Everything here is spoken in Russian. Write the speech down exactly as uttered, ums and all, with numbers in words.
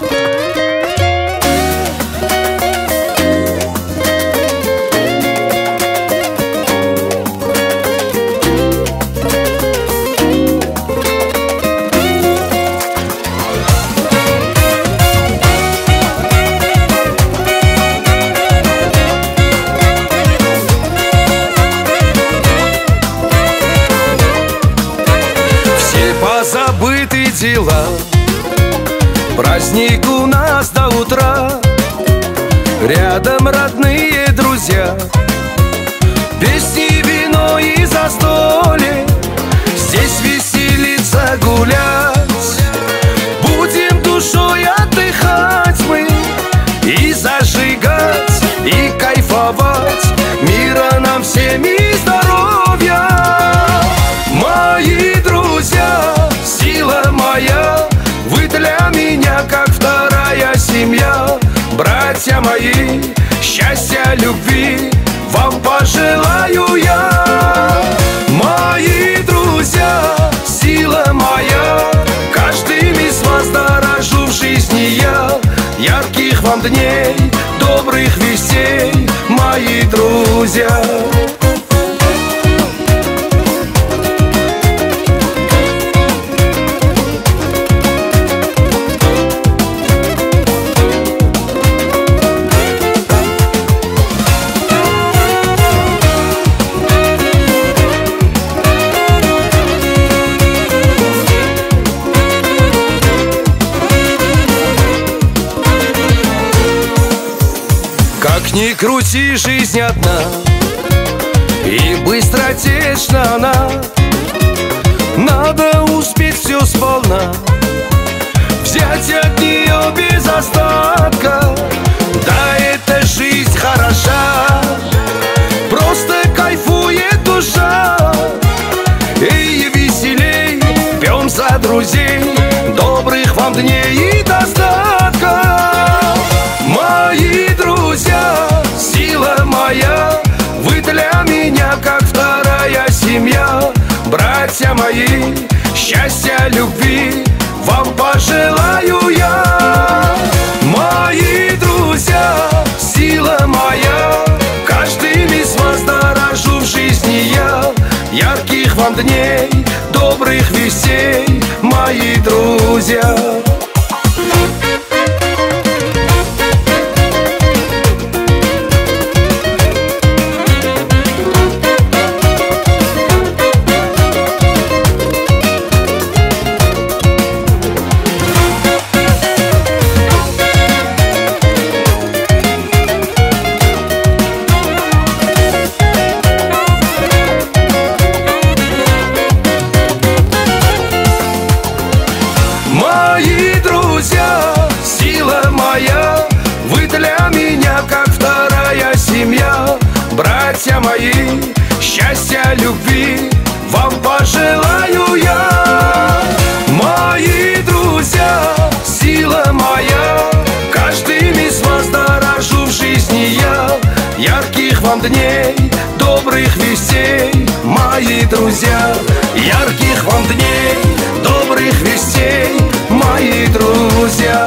Забыты дела, праздник у нас до утра. Рядом родные друзья, песни, вино и застолье. Здесь веселиться, гулять, будем душой отдыхать мы и зажигать, и кайфовать. Мира нам всем и здоровья. Мои друзья, сила моя, вы для меня как вторая семья. Братья мои, счастья, любви вам пожелаю я. Мои друзья, сила моя, каждым из вас дорожу в жизни я. Ярких вам дней, добрых вестей, мои друзья. Как ни крути, жизнь одна, и быстротечна она. Надо успеть все сполна, взять от нее без остатка. Да, эта жизнь хороша, просто кайфует душа. И веселей, пьем за друзей, добрых вам дней и достатка. Мои друзья, сила моя, вы для меня как вторая семья. Братья мои, счастья, любви вам пожелаю я. Мои друзья, сила моя, каждым из вас дорожу в жизни я. Ярких вам дней, добрых вестей, мои друзья. Мои друзья, сила моя, вы для меня как вторая семья. Братья мои, счастья, любви вам пожелаю я. Мои друзья, сила моя, каждым из вас дорожу в жизни я. Ярких вам дней, добрых вестей, мои друзья. Ярких вам дней, добрых вестей, мои друзья.